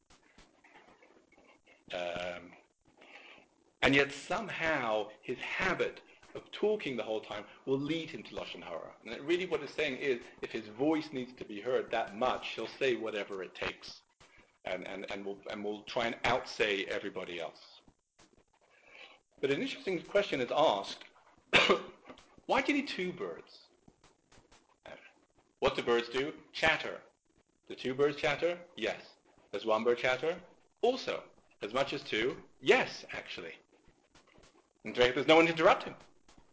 Um, and yet somehow his habit of talking the whole time will lead him to Lashon Hara. And really what it's saying is, if his voice needs to be heard that much, he'll say whatever it takes. And, and, and, we'll, and we'll try and outsay everybody else. But an interesting question is asked, why do you need two birds? What do birds do? Chatter. Do two birds chatter? Yes. Does one bird chatter? Also. As much as two? Yes, actually. In fact, there's no one to interrupt him.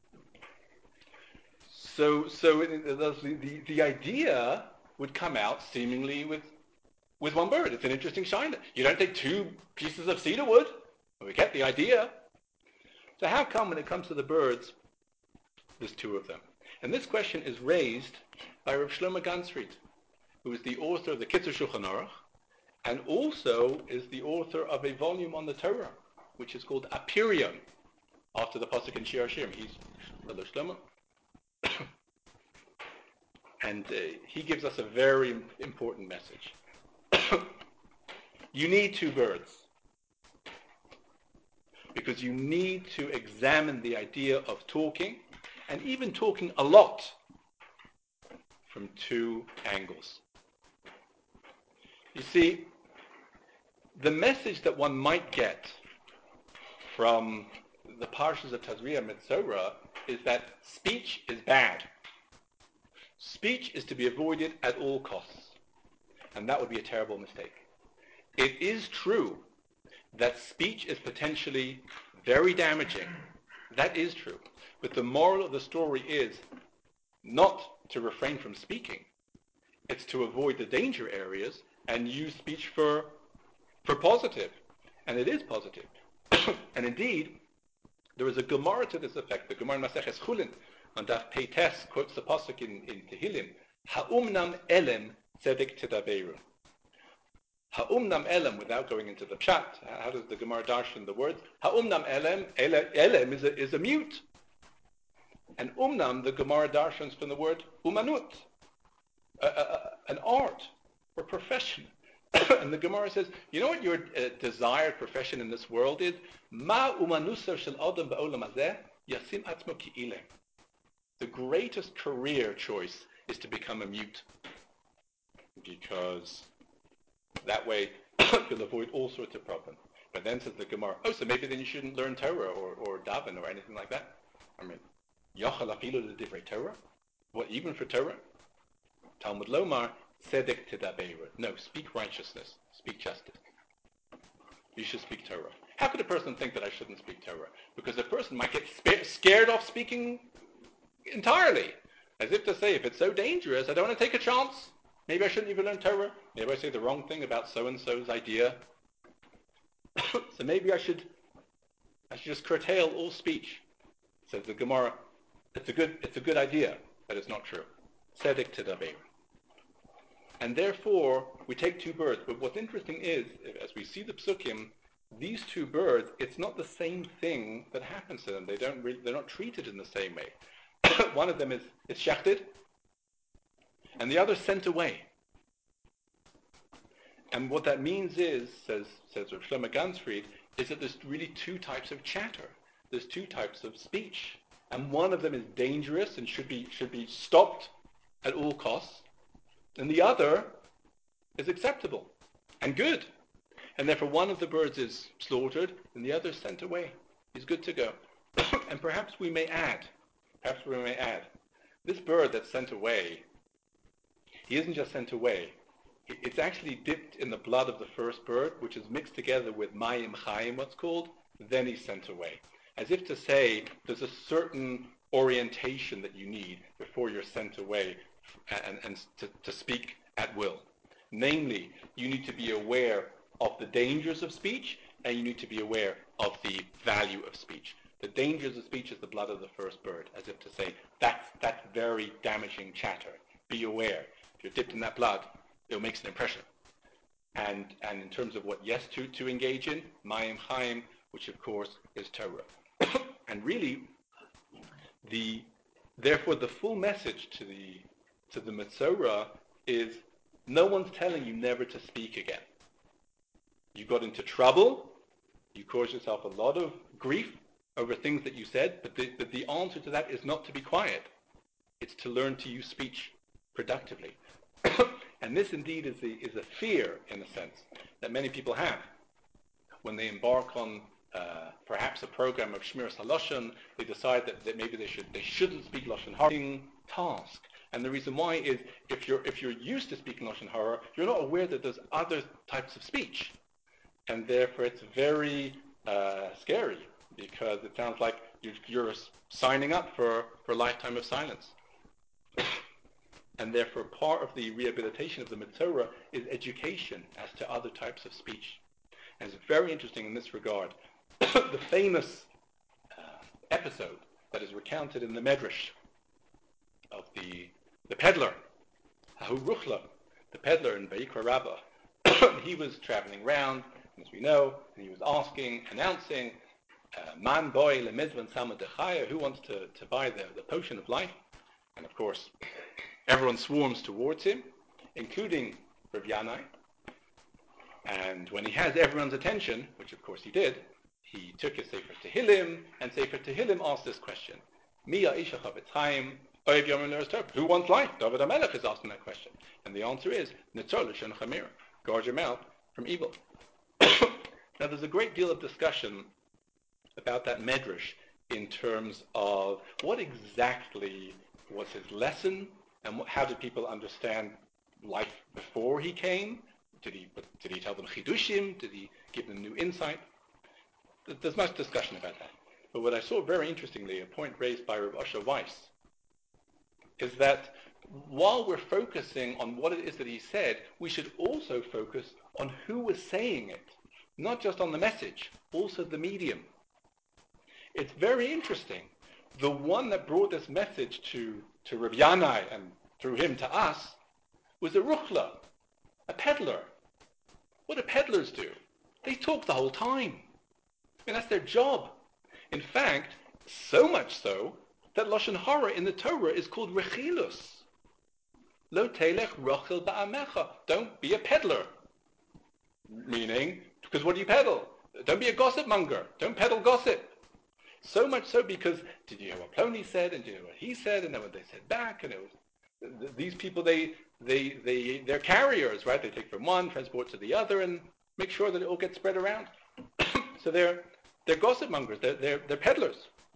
So, so it, the, the, the idea would come out seemingly with with one bird. It's an interesting shine. You don't take two pieces of cedar wood. We get the idea. So how come when it comes to the birds, there's two of them? And this question is raised by Rav Shlomo Ganzfried, who is the author of the Kitzur Shulchan Aruch, and also is the author of a volume on the Torah, which is called Apirion, after the pasuk in Shir Hashirim. He's Rav Shlomo. And uh, he gives us a very important message. You need two birds because you need to examine the idea of talking, and even talking a lot, from two angles. You see, the message that one might get from the parshas of Tazria Mitzorah is that speech is bad. Speech is to be avoided at all costs, and that would be a terrible mistake. It is true that speech is potentially very damaging. That is true. But the moral of the story is not to refrain from speaking. It's to avoid the danger areas and use speech for for positive. And it is positive. And indeed, there is a Gemara to this effect. The Gemara in Maseches Chulin on Daf Peites quotes the pasuk in, in Tehillim, Ha'umnam elem tzedek tedaberu. Ha'umnam elem, without going into the pshat, how does the Gemara darshan the words? Ha'umnam elem, ele, elem is a, is a mute. And umnam, the Gemara darshans from the word umanut, a, a, a, an art or profession. And the Gemara says, you know what your uh, desired profession in this world is? Ma umanusa shel adam ba'olam hazeh yasim atzmo ki'ilem. The greatest career choice is to become a mute, because that way you'll avoid all sorts of problems. But then says the Gemara, oh, so maybe then you shouldn't learn Torah or, or Daven or anything like that. I mean, Yochel afilu l'divrei Torah? What, even for Torah? Talmud Lomar, tzedek tedaberu. No, speak righteousness, speak justice. You should speak Torah. How could a person think that I shouldn't speak Torah? Because a person might get spa- scared off speaking entirely. As if to say, if it's so dangerous, I don't want to take a chance. Maybe I shouldn't even learn Torah. Maybe I say the wrong thing about so-and-so's idea. So maybe I should, I should just curtail all speech. Says the Gemara, it's a good, it's a good idea, but it's not true. Tzedek tedaber. And therefore, we take two birds. But what's interesting is, as we see the psukim, these two birds, it's not the same thing that happens to them. They don't re- they're not treated in the same way. One of them is, is shachted, and the other sent away. And what that means is, says says Rav Shlomo Gansfried, is that there's really two types of chatter. There's two types of speech. And one of them is dangerous and should be should be stopped at all costs. And the other is acceptable and good. And therefore one of the birds is slaughtered and the other is sent away. He's good to go. And perhaps we may add, perhaps we may add, this bird that's sent away, he isn't just sent away. It's actually dipped in the blood of the first bird, which is mixed together with mayim chayim, what's called, then he's sent away. As if to say, there's a certain orientation that you need before you're sent away and, and to, to speak at will. Namely, you need to be aware of the dangers of speech, and you need to be aware of the value of speech. The dangers of speech is the blood of the first bird, as if to say, that's, that's very damaging chatter. Be aware. If you're dipped in that blood, it makes an impression. And and in terms of what yes to, to engage in, mayim chayim, which of course is Torah. And really, the therefore the full message to the to the Metzora is no one's telling you never to speak again. You got into trouble, you caused yourself a lot of grief over things that you said, but the, but the answer to that is not to be quiet. It's to learn to use speech productively. And this indeed is, the, is a fear, in a sense, that many people have. When they embark on uh, perhaps a program of Shmiras HaLashon, they decide that, that maybe they, should, they shouldn't speak Lashon Hara. Task. And the reason why is if you're, if you're used to speaking Lashon Hara, you're not aware that there's other types of speech. And therefore it's very uh, scary, because it sounds like you're, you're signing up for, for a lifetime of silence. And therefore part of the rehabilitation of the Metzora is education as to other types of speech. And it's very interesting in this regard. The famous uh, episode that is recounted in the Medrash of the, the peddler, Hahu Ruchla, the peddler in Vayikra Rabbah. He was traveling around, as we know, and he was asking, announcing, uh, Man boy lemizvan sama dechaya, who wants to, to buy the, the potion of life? And of course, everyone swarms towards him, including Rav Yanai. And when he has everyone's attention, which of course he did, he took his Sefer Tehillim, and Sefer Tehillim asked this question: Mi ha'isha chavetz chaim, ohev yomim le'eretz Torah. Who wants life? David HaMelech is asking that question. And the answer is, Nitzor l'shon chamira. Guard your mouth from evil. Now there's a great deal of discussion about that medrash in terms of what exactly was his lesson, and what, how did people understand life before he came? Did he did he tell them chidushim? Did he give them new insight? There's much discussion about that. But what I saw very interestingly, a point raised by Rav Asher Weiss, is that while we're focusing on what it is that he said, we should also focus on who was saying it, not just on the message, also the medium. It's very interesting. The one that brought this message to, to Rav Yanai and through him to us was a ruchla, a peddler. What do peddlers do? They talk the whole time. I mean, that's their job. In fact, so much so that Lashon Hara in the Torah is called rechilus. Lo telech rochel ba'amecha. Don't be a peddler. Meaning, because what do you peddle? Don't be a gossip monger. Don't peddle gossip. So much so because, did you hear what Plony said, and did you hear what he said, and then what they said back, and it was, these people, they, they, they, they're carriers, right? They take from one, transport to the other, and make sure that it all gets spread around. So they're, they're gossip mongers, they're, they're, they're peddlers.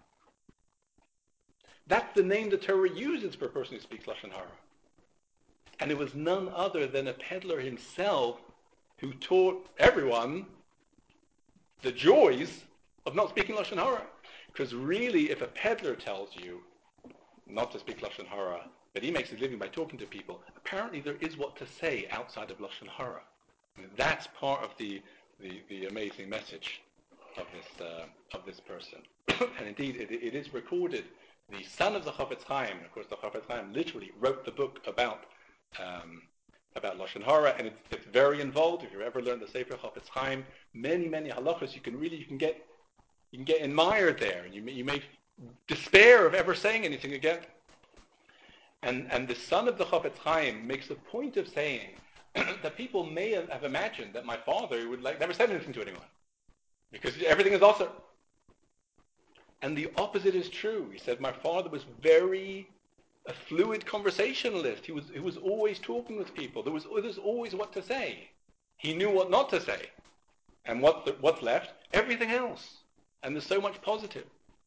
That's the name the Torah uses for a person who speaks Lashon Hara. And it was none other than a peddler himself who taught everyone the joys of not speaking Lashon Hara. Because really, if a peddler tells you not to speak Lashon Hara, but he makes his living by talking to people, apparently there is what to say outside of Lashon Hara. And that's part of the, the, the amazing message of this uh, of this person. And indeed, it, it is recorded. The son of the Chofetz Chaim, of course, the Chofetz Chaim literally wrote the book about um, about Lashon Hara, and it's, it's very involved. If you ever learned the Sefer Chofetz Chaim, many many halachos you can really you can get you can get admired there, and you may, you may despair of ever saying anything again. And and the son of the Chofetz Chaim makes a point of saying that people may have, have imagined that my father would like never said anything to anyone because everything is also. And the opposite is true. He said my father was very a fluid conversationalist. He was he was always talking with people. There was there was always what to say. He knew what not to say, and what the, what's left, everything else. And there's so much positive.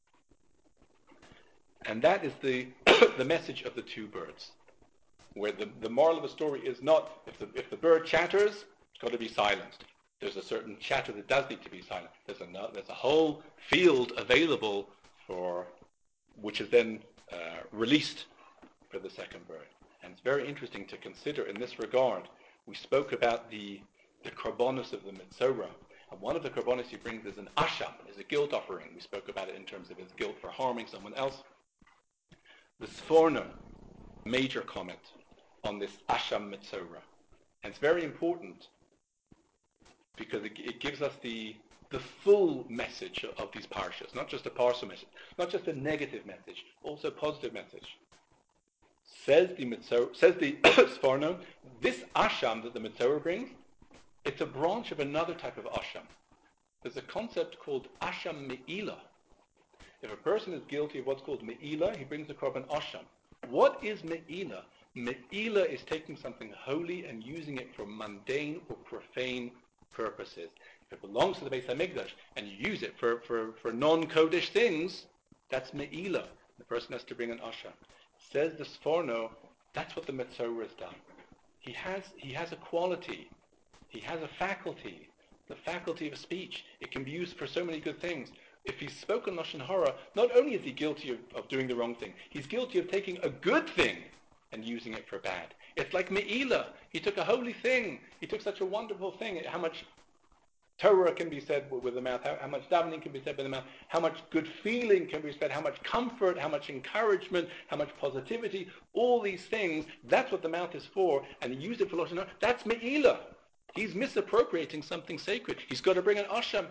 And that is the the message of the two birds, where the, the moral of the story is not if the if the bird chatters, it's got to be silenced. There's a certain chatter that does need to be silent. There's a there's a whole field available for which is then uh, released for the second bird. And it's very interesting to consider in this regard. We spoke about the the korbanos of the Metzora. And one of the korbanos he brings is an asham, is a guilt offering. We spoke about it in terms of his guilt for harming someone else. The Sforno, major comment on this asham Metzora. And it's very important because it, it gives us the the full message of these parshas, not just a parsha message, not just a negative message, also a positive message. Says the Metzora, says the Sforno, this asham that the Metzora brings, it's a branch of another type of asham. There's a concept called asham me'ila. If a person is guilty of what's called me'ila, he brings the korban asham. What is me'ila? Me'ila is taking something holy and using it for mundane or profane purposes. If it belongs to the Beis HaMikdash and you use it for, for, for non-Kodesh things, that's me'ila. The person has to bring an asham. Says the Sforno, that's what the Metzora has done. He has he has a quality. He has a faculty, the faculty of speech. It can be used for so many good things. If he's spoken Lashon Hara, not only is he guilty of, of doing the wrong thing, he's guilty of taking a good thing and using it for bad. It's like Me'ila. He took a holy thing. He took such a wonderful thing. How much Torah can be said with the mouth, how, how much davening can be said with the mouth, how much good feeling can be said, how much comfort, how much encouragement, how much positivity, all these things, that's what the mouth is for, and he used it for Lashon Hara. That's Me'ila. He's misappropriating something sacred. He's got to bring an asham.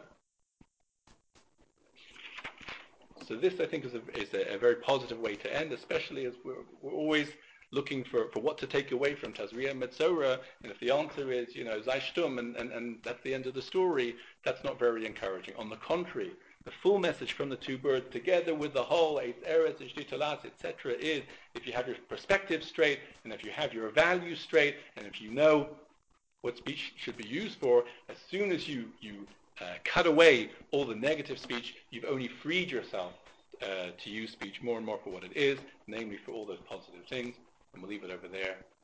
So this, I think, is a, is a, a very positive way to end, especially as we're, we're always looking for, for what to take away from Tazria Metzora, and if the answer is, you know, Sei Stum, and, and, and that's the end of the story, that's not very encouraging. On the contrary, the full message from the two birds, together with the whole Eitz Eretz, Eshdi, et cetera, is if you have your perspective straight, and if you have your values straight, and if you know what speech should be used for, as soon as you, you uh, cut away all the negative speech, you've only freed yourself uh, to use speech more and more for what it is, namely for all those positive things. And we'll leave it over there.